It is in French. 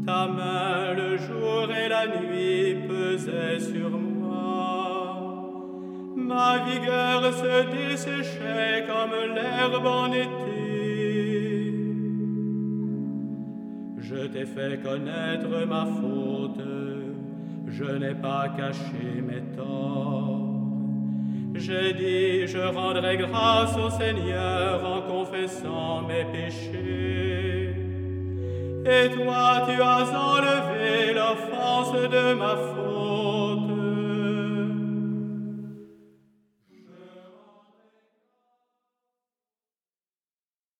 Ta main le jour et la nuit pesaient sur moi. Ma vigueur se desséchait comme l'herbe en été. Je t'ai fait connaître ma faute, je n'ai pas caché mes torts. J'ai dit, je rendrai grâce au Seigneur en confessant mes péchés. Et toi, tu as enlevé l'offense de ma faute.